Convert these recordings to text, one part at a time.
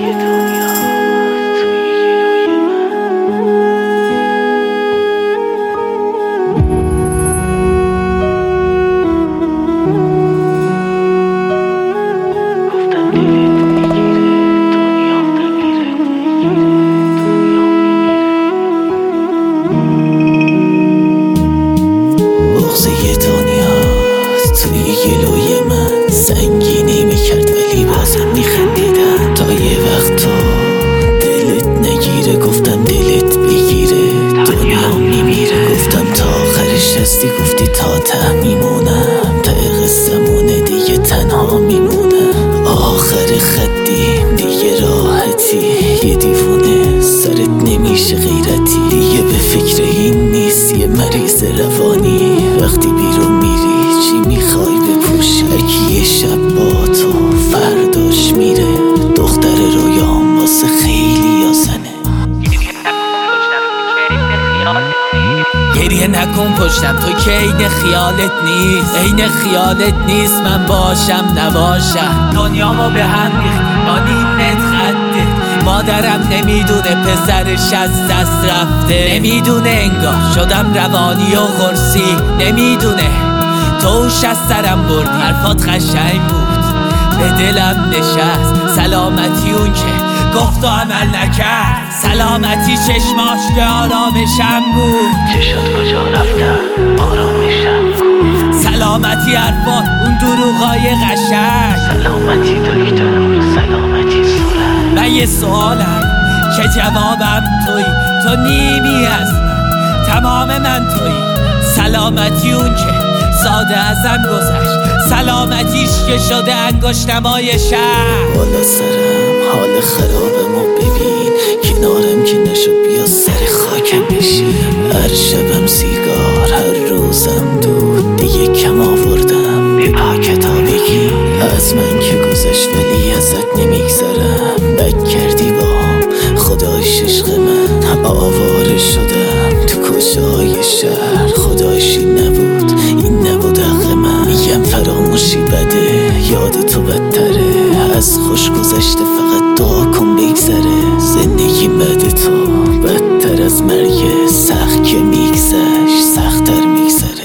سنگینی میکرد ولی بازم میخندیدم تا یه وقت تو دلت نگیره، گفتم دلت بگیره دنیا میمیره. گفتم تا آخرش هستی، گفتی تا ته میمونم، تا قصه‌مونه دیگه تنها میمونم. آخر خطی دیگه راحتی، یه دیوونه سرت نمیشه غیرتی، دیگه به فکر این نیست یه مریض روانی. وقتی بیرون میری چی میخوای بپوشی؟ هرکی یه شب با تو فرداش میره، دختر رویام واسه خیلی یا زنه. گریه نکن پشتم تو که عین خیالت نیست، عین خیالت نیست من باشم نباشم. دنیامو به هم ریخت با نیمت خطه، مادرم نمیدونه پسرش از دست رفته، نمیدونه انگار شدم روانی و قرصی، نمیدونه توش از سرم بردی. حرفات قشنگ بود به دلم نشست، سلامتی اون که گفت و عمل نکرد، سلامتی چشماش که آرامشم بود. چشات کجا رفتن آرامشم بود، سلامتی حرفات اون دروغای قشنگ، سلامتی دکتر سلامتی صورت. من یه سوالم که جوابم تویی، تو نیمی از من تمام من تویی. سلامتی اون که ساده ازم گذشت، سلامتیش که شده انگشتمای شهر. بالا سرم حال خرابمو ببین، کنارم که نشد بیا سر خاکم بشین. هر شبم سیگار هر روزم دود، دیگه کم آوردم بپا کتابگی. از من که گذشت ولی ازت نمیگذرم، بد کردی باهم خدایش عشق من. آواره شدم تو کوچه‌های شهر، خدایش این نبود این نبود حق من. میگم فراموشی بده یاد تو بدتره، از خوش گذشته فقط دعا کن بگذره. زندگی بده تو بدتر از مرگ، سخت که میگذشت سخت‌تر میگذره.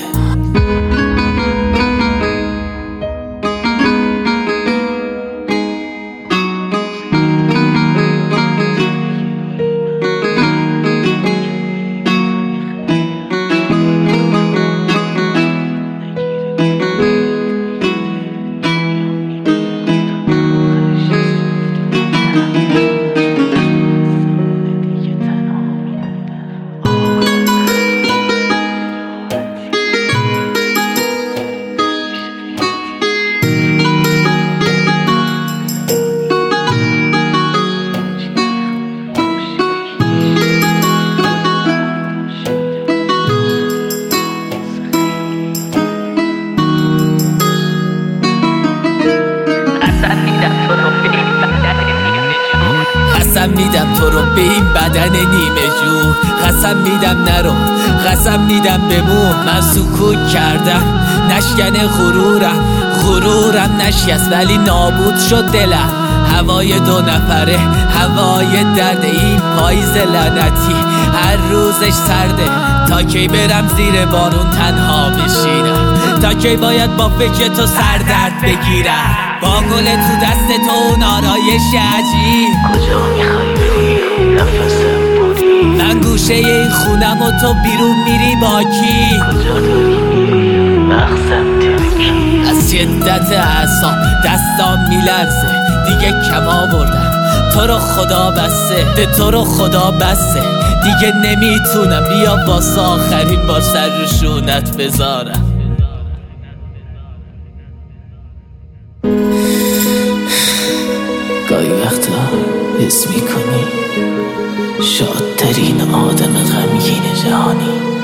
قسم میدم تو رو به این بدن نیمه جون، قسم میدم نرو، قسم میدم بمون. من سکوت کردم نشکن غرورم نشکست ولی نابود شد دلم. هوای دو نفره هوای درد این پاییز لعنتی، هر روزش سرده. تا کی برم زیر بارون تنها بشینم، تا کی باید با فکر تو سردرد بگیرم. با گل تو دست تو اون آرایش عجیب، کجا میخوای بری نفسم بری؟ من گوشه این خونم و تو بیرون میری با کی؟ کجا داری میری مغزم ترکی؟ از شدت اعصاب دستام میلرزه، دیگه کم آوردم تو رو خدا بسته، به تو رو خدا بسته. دیگه نمیتونم بیا واسه آخرین بار سر رو شونت بذارم. گاهی وقتا حس میکنی شادترین آدم غمگین جهانی.